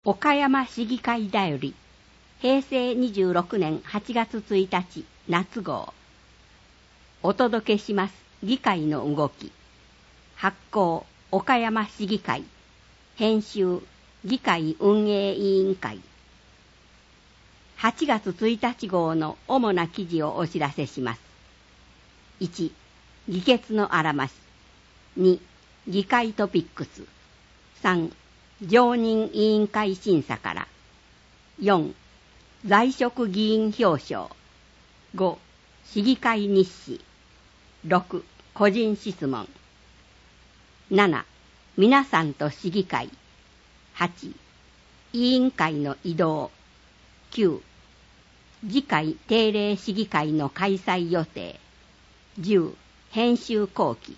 岡山市議会だより平成26年8月1日夏号。お届けします議会の動き。発行岡山市議会。編集議会運営委員会。8月1日号の主な記事をお知らせします。1、議決のあらまし。2、議会トピックス。3、常任委員会審査から。4、在職議員表彰。5、市議会日誌。6、個人質問。7、皆さんと市議会。8、委員会の移動。9、次回定例市議会の開催予定。10、編集後期。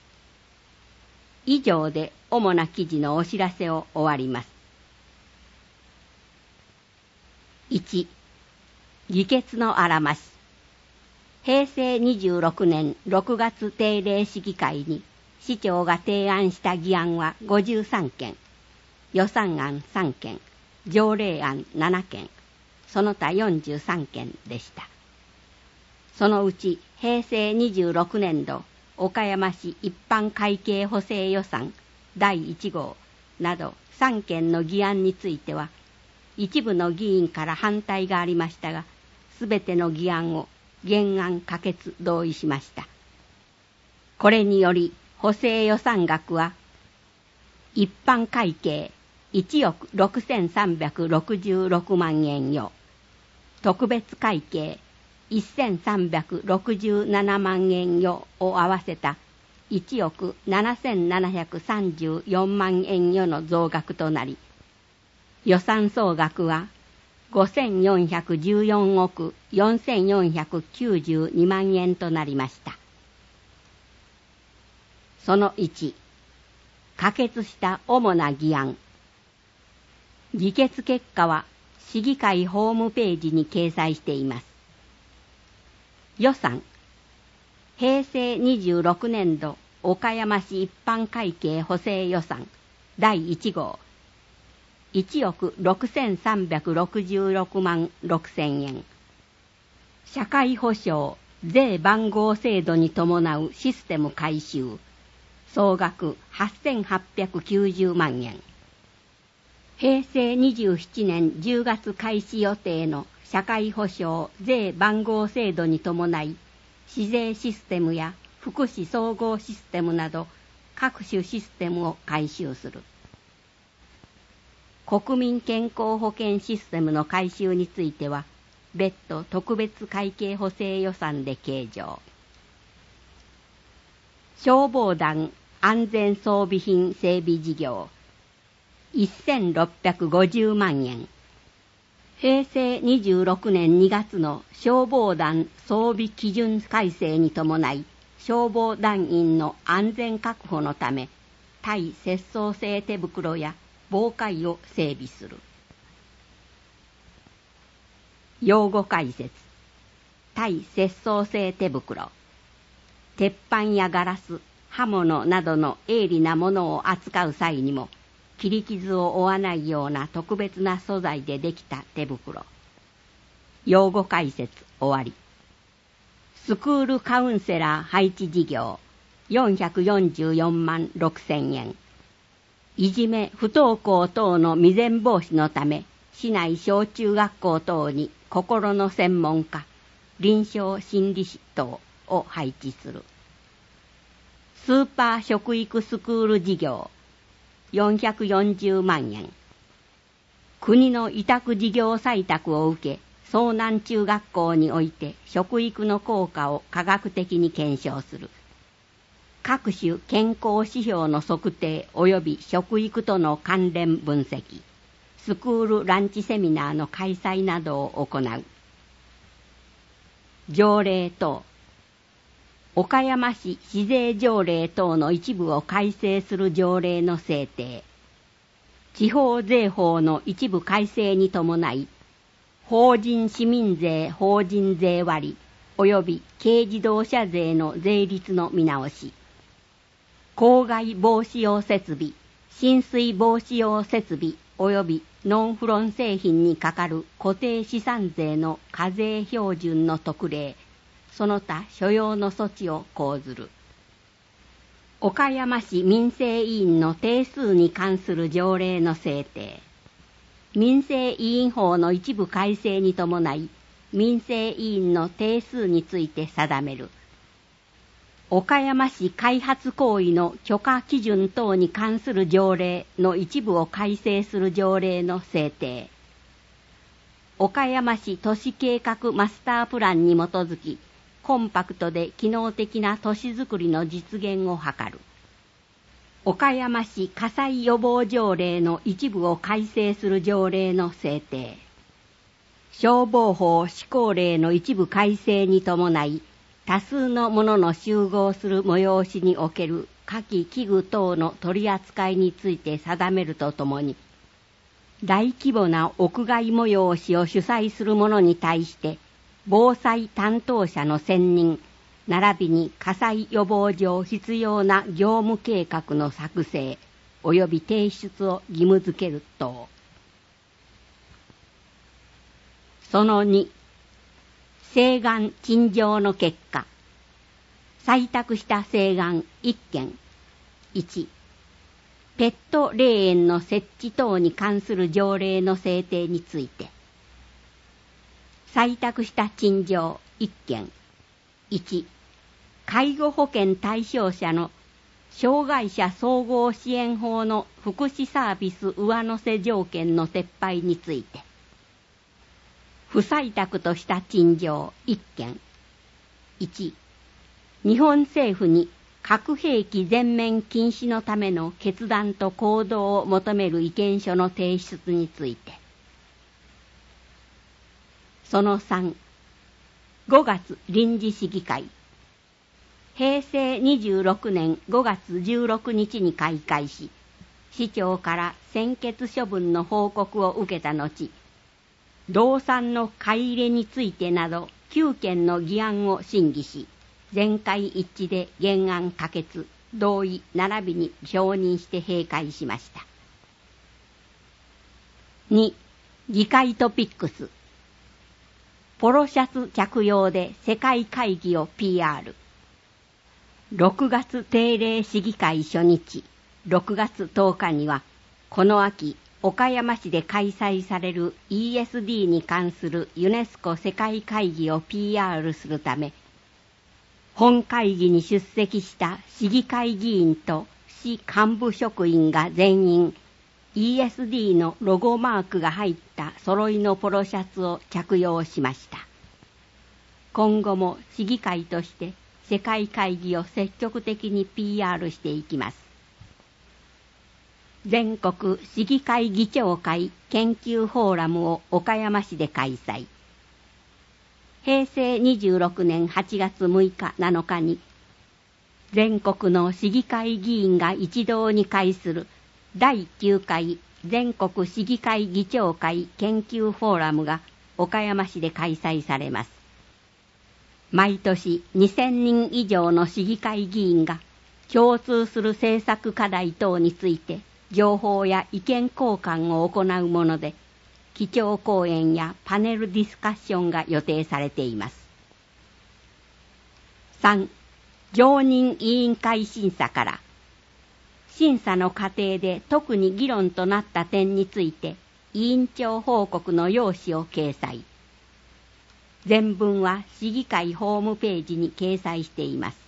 以上で主な記事のお知らせを終わります。1、議決のあらまし。平成26年6月定例市議会に市長が提案した議案は53件、予算案3件、条例案7件、その他43件でした。そのうち平成26年度岡山市一般会計補正予算第1号など3件の議案については、一部の議員から反対がありましたが、すべての議案を原案可決同意しました。これにより補正予算額は一般会計1億6366万円よ、特別会計1367万円よを合わせた1億7734万円よの増額となり、予算総額は5414億4492万円となりました。その1、可決した主な議案。議決結果は市議会ホームページに掲載しています。予算。平成26年度岡山市一般会計補正予算第1号1億6366万6000円。社会保障税番号制度に伴うシステム改修総額8890万円。平成27年10月開始予定の社会保障税番号制度に伴い、市税システムや福祉総合システムなど各種システムを改修する。国民健康保険システムの改修については、別途特別会計補正予算で計上。消防団安全装備品整備事業1650万円。平成26年2月の消防団装備基準改正に伴い、消防団員の安全確保のため、対窃盗性手袋や防火衣を整備する。用語解説。対窃盗性手袋。鉄板やガラス、刃物などの鋭利なものを扱う際にも、切り傷を負わないような特別な素材でできた手袋。用語解説終わり。スクールカウンセラー配置事業444万6000円。いじめ不登校等の未然防止のため、市内小中学校等に心の専門家、臨床心理士等を配置する。スーパー食育スクール事業440万円。国の委託事業採択を受け、総南中学校において食育の効果を科学的に検証する。各種健康指標の測定及び食育との関連分析、スクールランチセミナーの開催などを行う。条例等。岡山市市税条例等の一部を改正する条例の制定。地方税法の一部改正に伴い、法人市民税法人税割及び軽自動車税の税率の見直し。公害防止用設備、浸水防止用設備及びノンフロン製品にかかる固定資産税の課税標準の特例、その他所要の措置を講ずる。岡山市民政委員の定数に関する条例の制定。民政委員法の一部改正に伴い、民政委員の定数について定める。岡山市開発行為の許可基準等に関する条例の一部を改正する条例の制定。岡山市都市計画マスタープランに基づき、コンパクトで機能的な都市づくりの実現を図る。岡山市火災予防条例の一部を改正する条例の制定。消防法施行令の一部改正に伴い、多数の者の集合する催しにおける火器器具等の取り扱いについて定めるとともに、大規模な屋外催しを主催する者に対して、防災担当者の選任、並びに火災予防上必要な業務計画の作成、及び提出を義務付ける等。その2、請願陳情の結果、採択した請願1件。1、ペット霊園の設置等に関する条例の制定について。採択した陳情1件。1、介護保険対象者の障害者総合支援法の福祉サービス上乗せ条件の撤廃について。不採択とした陳情1件。1、日本政府に核兵器全面禁止のための決断と行動を求める意見書の提出について。その3、5月臨時市議会。平成26年5月16日に開会し、市長から専決処分の報告を受けた後、動産の買い入れについてなど9件の議案を審議し、全会一致で原案可決、同意並びに承認して閉会しました。2、議会トピックス。ポロシャツ着用で世界会議を PR。6月定例市議会初日、6月10日には、この秋、岡山市で開催される ESD に関するユネスコ世界会議を PR するため、本会議に出席した市議会議員と市幹部職員が全員 ESD のロゴマークが入った揃いのポロシャツを着用しました。今後も市議会として世界会議を積極的に PR していきます。全国市議会議長会研究フォーラムを岡山市で開催。平成26年8月6日7日に、全国の市議会議員が一堂に会する第9回全国市議会議長会研究フォーラムが岡山市で開催されます。毎年2000人以上の市議会議員が共通する政策課題等について情報や意見交換を行うもので、基調講演やパネルディスカッションが予定されています。3、常任委員会審査から、審査の過程で特に議論となった点について委員長報告の要旨を掲載。全文は市議会ホームページに掲載しています。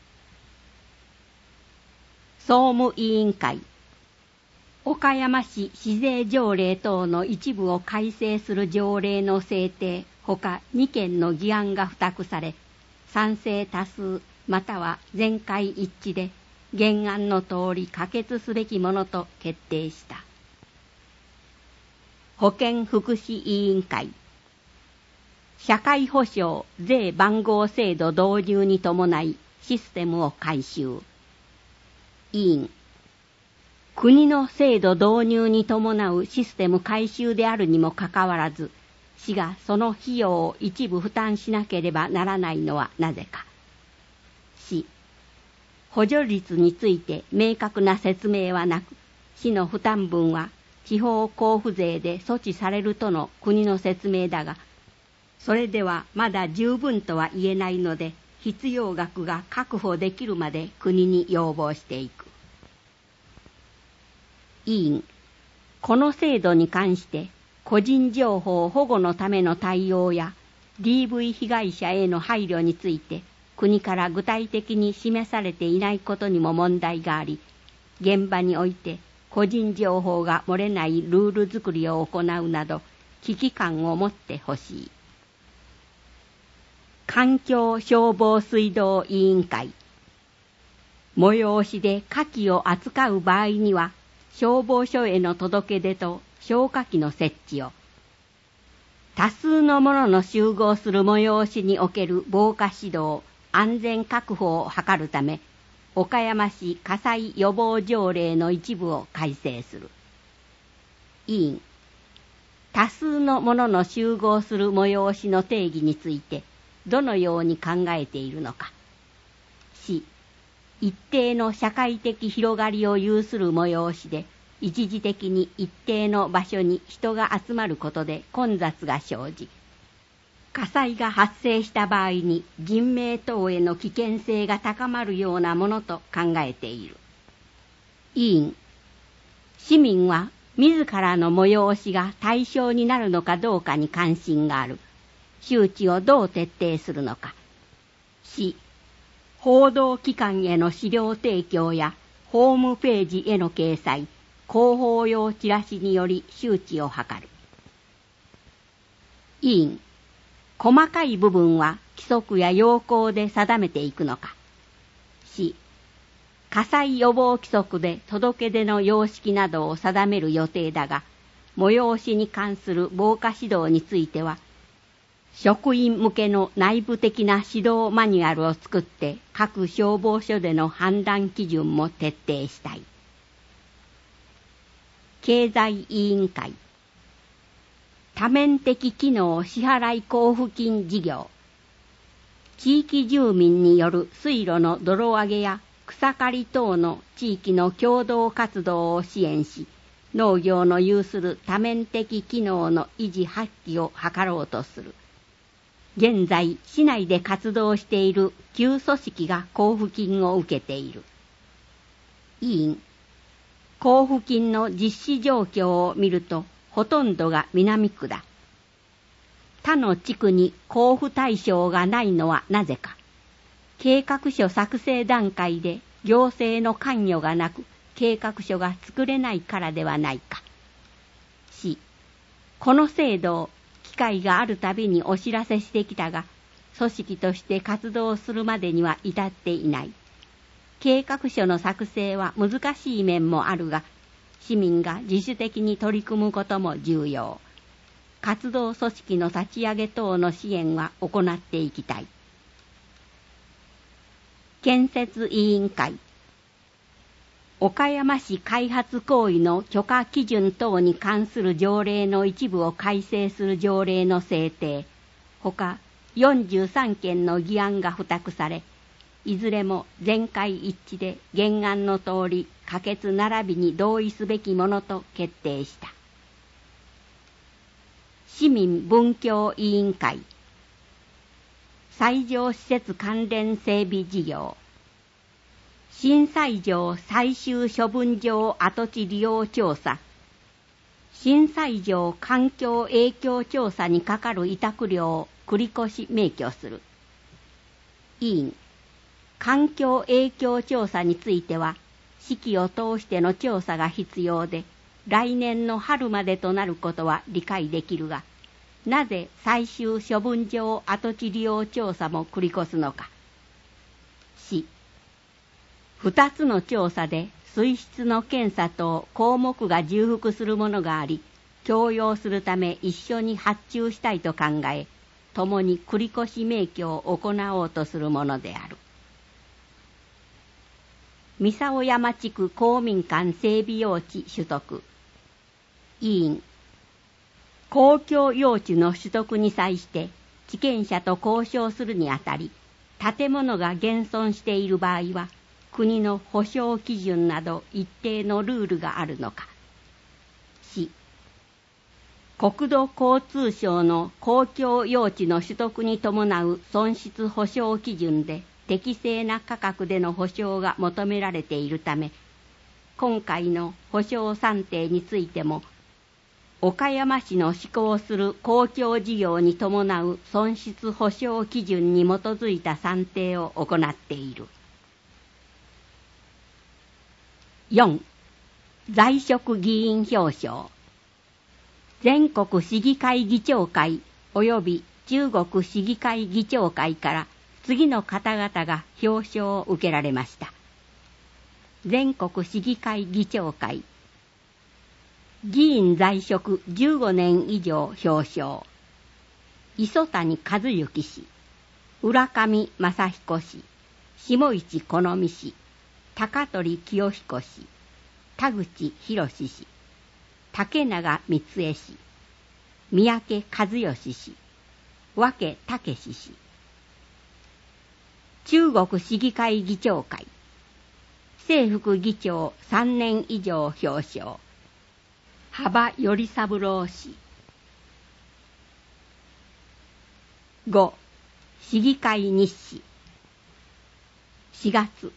総務委員会。岡山市市税条例等の一部を改正する条例の制定ほか2件の議案が付託され、賛成多数または全会一致で原案の通り可決すべきものと決定した。保健福祉委員会。社会保障税番号制度導入に伴いシステムを改修。委員。国の制度導入に伴うシステム改修であるにもかかわらず、市がその費用を一部負担しなければならないのはなぜか。市。補助率について明確な説明はなく、市の負担分は地方交付税で措置されるとの国の説明だが、それではまだ十分とは言えないので、必要額が確保できるまで国に要望していく。委員、この制度に関して個人情報保護のための対応や DV 被害者への配慮について国から具体的に示されていないことにも問題があり、現場において個人情報が漏れないルール作りを行うなど危機感を持ってほしい。環境消防水道委員会、催しで火器を扱う場合には消防署への届け出と消火器の設置を、多数の者の集合する催しにおける防火指導、安全確保を図るため、岡山市火災予防条例の一部を改正する。委員、多数の者の集合する催しの定義についてどのように考えているのか。し、一定の社会的広がりを有する催しで、一時的に一定の場所に人が集まることで混雑が生じ、火災が発生した場合に人命等への危険性が高まるようなものと考えている。委員、市民は自らの催しが対象になるのかどうかに関心がある。周知をどう徹底するのか。し、報道機関への資料提供やホームページへの掲載、広報用チラシにより周知を図る。委員、細かい部分は規則や要項で定めていくのか。し、火災予防規則で届け出の様式などを定める予定だが、催しに関する防火指導については、職員向けの内部的な指導マニュアルを作って各消防署での判断基準も徹底したい。経済委員会、多面的機能支払い交付金事業、地域住民による水路の泥上げや草刈り等の地域の共同活動を支援し、農業の有する多面的機能の維持発揮を図ろうとする。現在、市内で活動している旧組織が交付金を受けている。委員、交付金の実施状況を見ると、ほとんどが南区だ。他の地区に交付対象がないのはなぜか。計画書作成段階で行政の関与がなく、計画書が作れないからではないか。し、この制度を機会があるたびにお知らせしてきたが、組織として活動するまでには至っていない。計画書の作成は難しい面もあるが、市民が自主的に取り組むことも重要。活動組織の立ち上げ等の支援は行っていきたい。建設委員会、岡山市開発行為の許可基準等に関する条例の一部を改正する条例の制定、ほか43件の議案が付託され、いずれも全会一致で原案の通り可決並びに同意すべきものと決定した。市民文教委員会、西条施設関連整備事業、新西条最終処分場跡地利用調査、新西条環境影響調査にかかる委託料を繰越免許する。委員、環境影響調査については、四季を通しての調査が必要で、来年の春までとなることは理解できるが、なぜ最終処分場跡地利用調査も繰り越すのか。し、二つの調査で水質の検査と項目が重複するものがあり、共用するため一緒に発注したいと考え、共に繰越免許を行おうとするものである。三竿山地区公民館整備用地取得。委員、公共用地の取得に際して地権者と交渉するにあたり、建物が現存している場合は、国の保証基準など一定のルールがあるのか。し、 国土交通省の公共用地の取得に伴う損失補償基準で適正な価格での補償が求められているため、今回の補償算定についても、岡山市の施行する公共事業に伴う損失補償基準に基づいた算定を行っている。4. 在職議員表彰。全国市議会議長会及び中国市議会議長会から次の方々が表彰を受けられました。全国市議会議長会。議員在職15年以上表彰。磯谷和幸氏、浦上正彦氏、下市好美氏、高取清彦氏、田口博氏、竹永光恵氏、三宅和義氏、和気武氏。中国市議会議長会。正副議長3年以上表彰。幅頼三郎氏。5. 市議会日誌。4月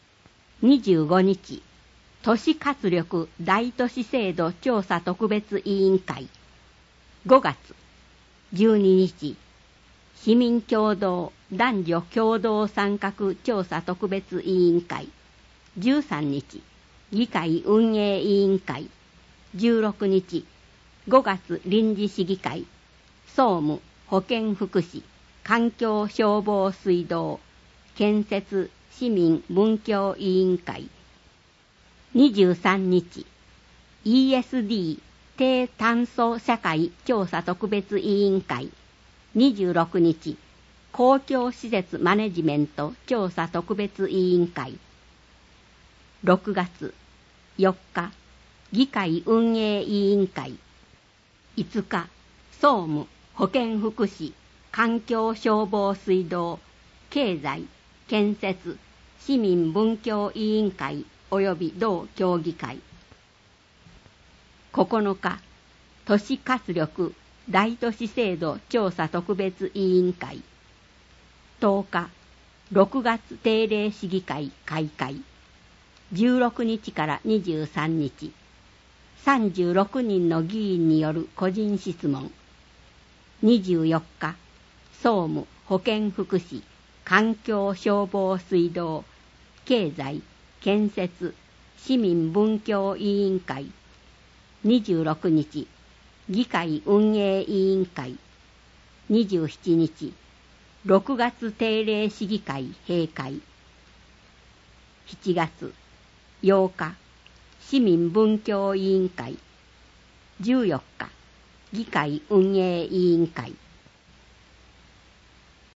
25日、都市活力大都市制度調査特別委員会。5月12日、市民共同男女共同参画調査特別委員会。13日、議会運営委員会。16日、5月臨時市議会。総務、保健福祉、環境消防水道、建設市民文教委員会。23日、ESD 低炭素社会調査特別委員会。26日、公共施設マネジメント調査特別委員会。6月4日、議会運営委員会。5日、総務、保健福祉、環境消防水道、経済、建設、市民文教委員会及び同協議会。9日、都市活力大都市制度調査特別委員会。10日、6月定例市議会開会。16日から23日、36人の議員による個人質問。24日、総務、保健福祉、環境消防水道、経済、建設、市民文教委員会。26日、議会運営委員会。27日、6月定例市議会閉会。7月8日、市民文教委員会。14日、議会運営委員会。